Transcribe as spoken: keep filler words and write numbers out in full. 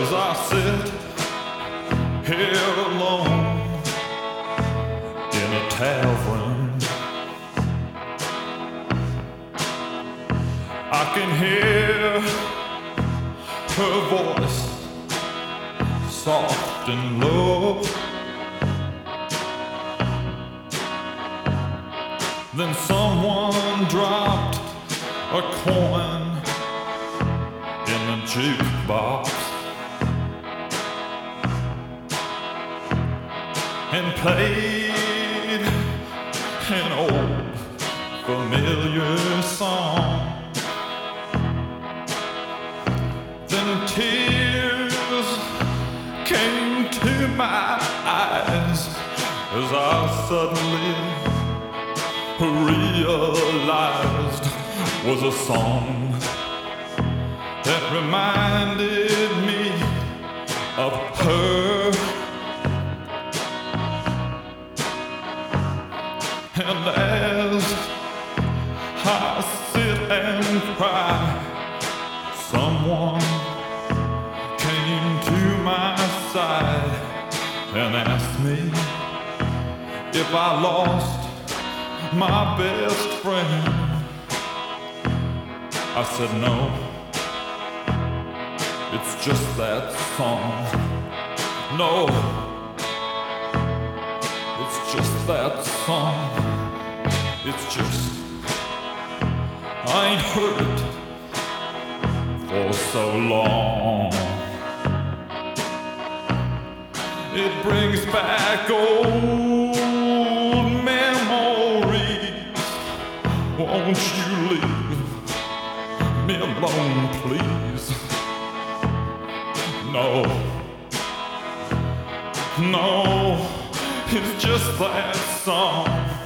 as I sit here alone in a tavern. I can hear her voice, soft and low. Then someone dropped a coin in the jukebox and played an old familiar song. Then tears came to my eyes as I suddenly realized was a song that reminded me of her. And as I sit and cry, someone came to my side and asked me if I lost my best friend. I said no, it's just that song. No, it's just that song. It's just, I ain't heard it for so long. It brings back old memories. Won't you leave me alone, please? No, no, it's just that song.